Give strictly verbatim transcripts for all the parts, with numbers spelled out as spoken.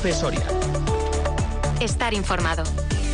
COPE Soria. Estar informado.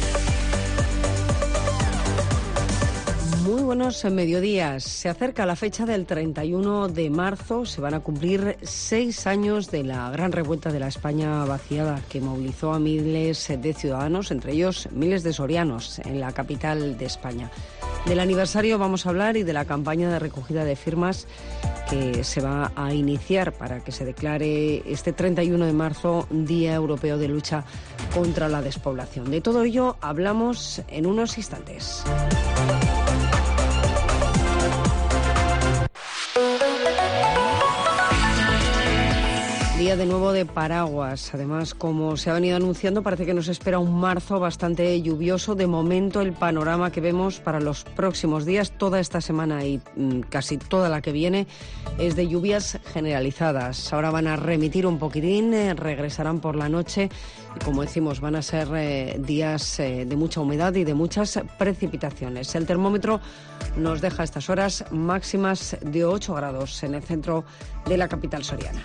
Muy buenos mediodías. Se acerca la fecha del treinta y uno de marzo. Se van a cumplir seis años de la gran revuelta de la España vaciada que movilizó a miles de ciudadanos, entre ellos miles de sorianos, en la capital de España. Del aniversario vamos a hablar y de la campaña de recogida de firmas que se va a iniciar para que se declare este treinta y uno de marzo Día Europeo de Lucha contra la Despoblación. De todo ello hablamos en unos instantes. Día de nuevo de paraguas. Además, como se ha venido anunciando, parece que nos espera un marzo bastante lluvioso. De momento, el panorama que vemos para los próximos días, toda esta semana y mm, casi toda la que viene, es de lluvias generalizadas. Ahora van a remitir un poquitín, eh, regresarán por la noche y, como decimos, van a ser eh, días eh, de mucha humedad y de muchas precipitaciones. El termómetro nos deja a estas horas máximas de ocho grados en el centro de la capital soriana.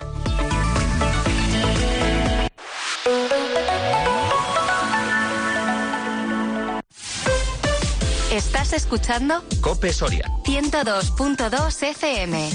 Estás escuchando COPE Soria ciento dos punto dos F M.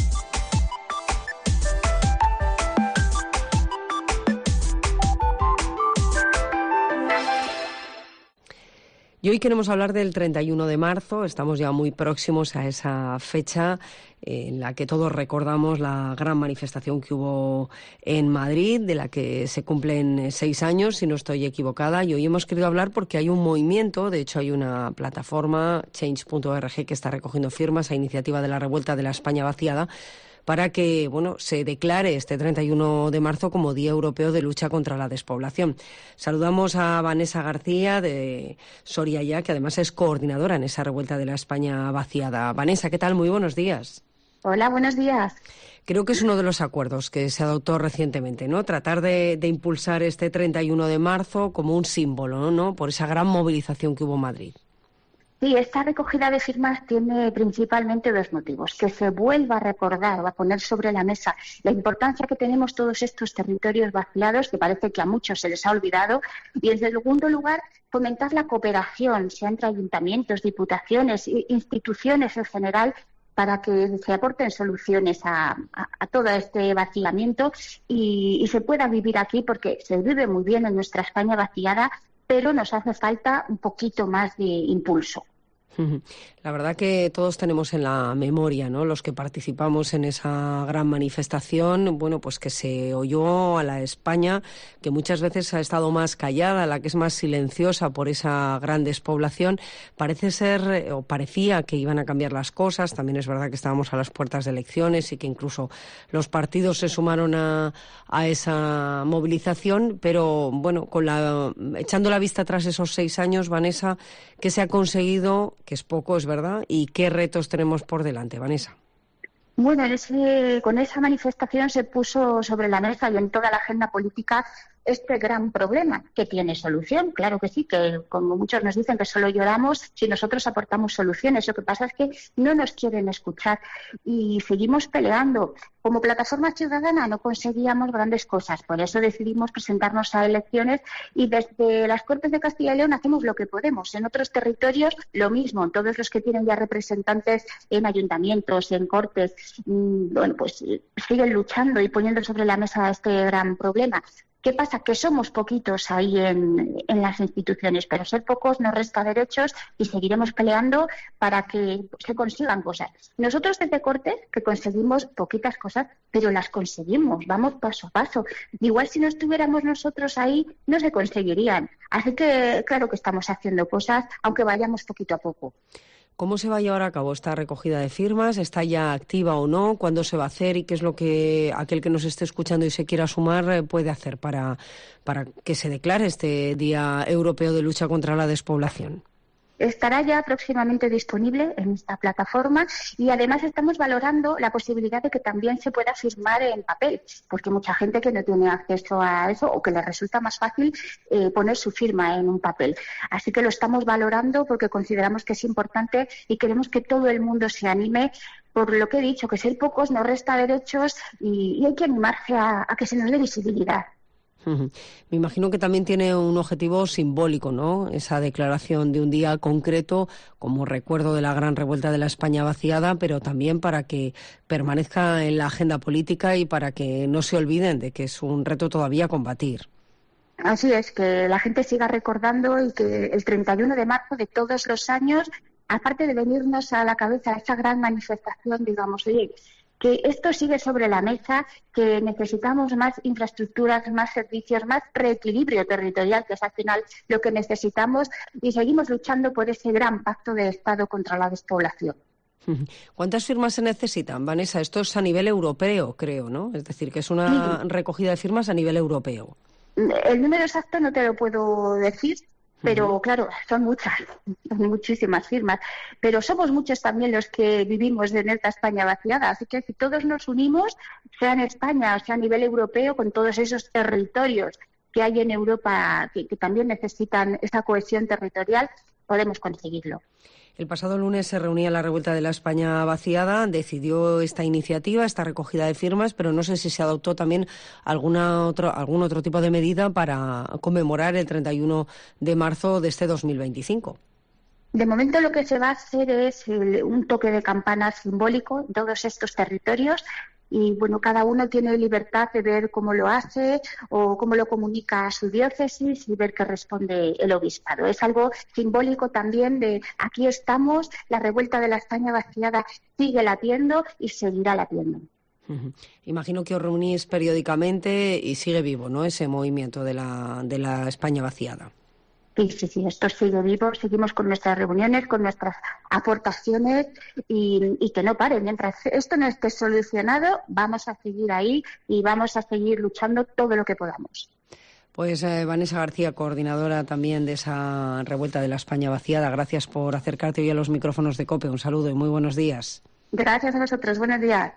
Y hoy queremos hablar del treinta y uno de marzo. Estamos ya muy próximos a esa fecha en la que todos recordamos la gran manifestación que hubo en Madrid, de la que se cumplen seis años, si no estoy equivocada. Y hoy hemos querido hablar porque hay un movimiento, de hecho hay una plataforma, change punto org, que está recogiendo firmas a iniciativa de la revuelta de la España vaciada, para que, bueno, se declare este treinta y uno de marzo como Día Europeo de Lucha contra la Despoblación. Saludamos a Vanessa García de Soria Ya, que además es coordinadora en esa revuelta de la España vaciada. Vanessa, ¿qué tal? Muy buenos días. Hola, buenos días. Creo que es uno de los acuerdos que se adoptó recientemente, ¿no? Tratar de, de impulsar este treinta y uno de marzo como un símbolo, ¿no? Por esa gran movilización que hubo en Madrid. Sí, esta recogida de firmas tiene principalmente dos motivos. Que se vuelva a recordar o a poner sobre la mesa la importancia que tenemos todos estos territorios vaciados, que parece que a muchos se les ha olvidado. Y en segundo lugar, fomentar la cooperación, sea entre ayuntamientos, diputaciones, instituciones en general, para que se aporten soluciones a, a, a todo este vaciamiento y, y se pueda vivir aquí, porque se vive muy bien en nuestra España vaciada, pero nos hace falta un poquito más de impulso. La verdad que todos tenemos en la memoria, ¿no?, los que participamos en esa gran manifestación, bueno, pues que se oyó a la España que muchas veces ha estado más callada, la que es más silenciosa por esa gran despoblación. Parece ser, o parecía que iban a cambiar las cosas. También es verdad que estábamos a las puertas de elecciones y que incluso los partidos se sumaron a, a esa movilización, pero bueno, con la, echando la vista atrás esos seis años, Vanessa, ¿qué se ha conseguido? Que es poco, es verdad, y qué retos tenemos por delante, Vanessa. Bueno, en ese, con esa manifestación se puso sobre la mesa y en toda la agenda política este gran problema que tiene solución. Claro que sí, que como muchos nos dicen que solo lloramos si nosotros aportamos soluciones. Lo que pasa es que no nos quieren escuchar y seguimos peleando. Como plataforma ciudadana no conseguíamos grandes cosas, por eso decidimos presentarnos a elecciones y desde las Cortes de Castilla y León hacemos lo que podemos. En otros territorios lo mismo, todos los que tienen ya representantes en ayuntamientos, en Cortes, mmm, bueno, pues siguen luchando y poniendo sobre la mesa este gran problema. ¿Qué pasa? Que somos poquitos ahí en, en las instituciones, pero ser pocos nos resta derechos y seguiremos peleando para que se consigan cosas. Nosotros desde Cortes, que conseguimos poquitas cosas, pero las conseguimos, vamos paso a paso. Igual si no estuviéramos nosotros ahí, no se conseguirían. Así que claro que estamos haciendo cosas, aunque vayamos poquito a poco. ¿Cómo se va a llevar a cabo esta recogida de firmas? ¿Está ya activa o no? ¿Cuándo se va a hacer? ¿Y qué es lo que aquel que nos esté escuchando y se quiera sumar puede hacer para, para que se declare este Día Europeo de Lucha contra la Despoblación? Estará ya próximamente disponible en esta plataforma y además estamos valorando la posibilidad de que también se pueda firmar en papel, porque mucha gente que no tiene acceso a eso o que le resulta más fácil eh, poner su firma en un papel. Así que lo estamos valorando porque consideramos que es importante y queremos que todo el mundo se anime. Por lo que he dicho, que ser pocos nos resta derechos y, y hay que animarse a, a que se nos dé visibilidad. Me imagino que también tiene un objetivo simbólico, ¿no? Esa declaración de un día concreto como recuerdo de la gran revuelta de la España vaciada, pero también para que permanezca en la agenda política y para que no se olviden de que es un reto todavía a combatir. Así es, que la gente siga recordando y que el treinta y uno de marzo de todos los años, aparte de venirnos a la cabeza esa gran manifestación, digamos, oye, que esto sigue sobre la mesa, que necesitamos más infraestructuras, más servicios, más reequilibrio territorial, que es al final lo que necesitamos, y seguimos luchando por ese gran pacto de Estado contra la despoblación. ¿Cuántas firmas se necesitan, Vanessa? Esto es a nivel europeo, creo, ¿no? Es decir, que es una sí. recogida de firmas a nivel europeo. El número exacto no te lo puedo decir, pero uh-huh. claro, son muchas, son muchísimas firmas, pero somos muchos también los que vivimos en esta España vaciada, así que si todos nos unimos, sea en España, sea a nivel europeo, con todos esos territorios que hay en Europa que, que también necesitan esa cohesión territorial, podemos conseguirlo. El pasado lunes se reunía la revuelta de la España vaciada, decidió esta iniciativa, esta recogida de firmas, pero no sé si se adoptó también alguna otro, algún otro tipo de medida para conmemorar el treinta y uno de marzo de este dos mil veinticinco. De momento lo que se va a hacer es un toque de campana simbólico en todos estos territorios. Y bueno, cada uno tiene libertad de ver cómo lo hace o cómo lo comunica a su diócesis y ver qué responde el obispado. Es algo simbólico también de aquí estamos, la revuelta de la España vaciada sigue latiendo y seguirá latiendo. Uh-huh. Imagino que os reunís periódicamente y sigue vivo, ¿no?, ese movimiento de la, de la España vaciada. Sí, sí, sí, esto sigue vivo, seguimos con nuestras reuniones, con nuestras aportaciones y, y que no pare. Mientras esto no esté solucionado, vamos a seguir ahí y vamos a seguir luchando todo lo que podamos. Pues eh, Vanessa García, coordinadora también de esa revuelta de la España vaciada, gracias por acercarte hoy a los micrófonos de COPE. Un saludo y muy buenos días. Gracias a vosotros, buenos días.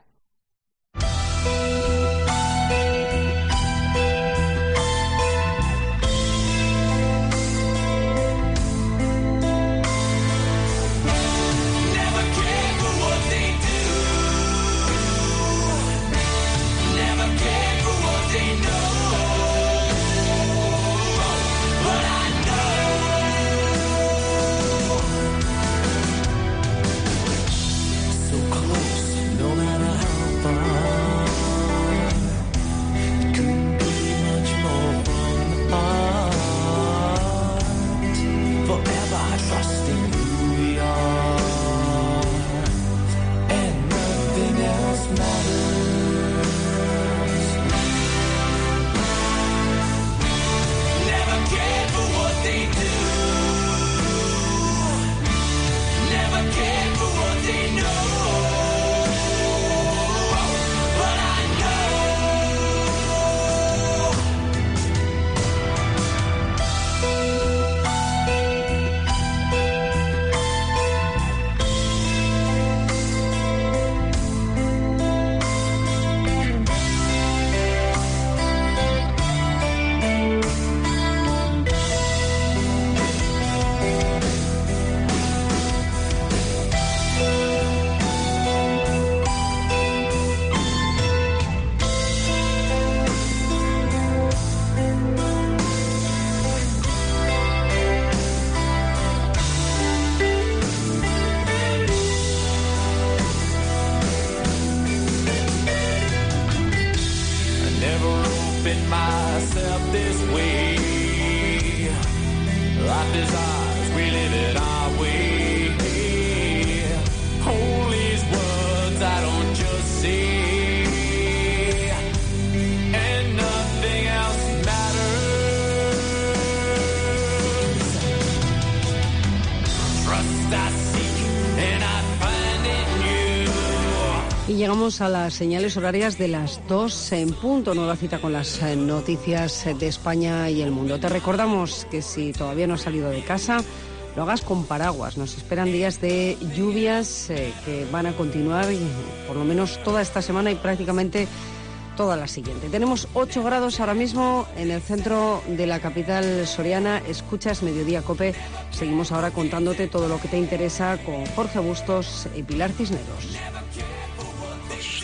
Y llegamos a las señales horarias de las dos en punto, nueva cita con las noticias de España y el mundo. Te recordamos que si todavía no has salido de casa, lo hagas con paraguas. Nos esperan días de lluvias eh, que van a continuar por lo menos toda esta semana y prácticamente toda la siguiente. Tenemos ocho grados ahora mismo en el centro de la capital soriana. Escuchas Mediodía COPE. Seguimos ahora contándote todo lo que te interesa con Jorge Bustos y Pilar Cisneros.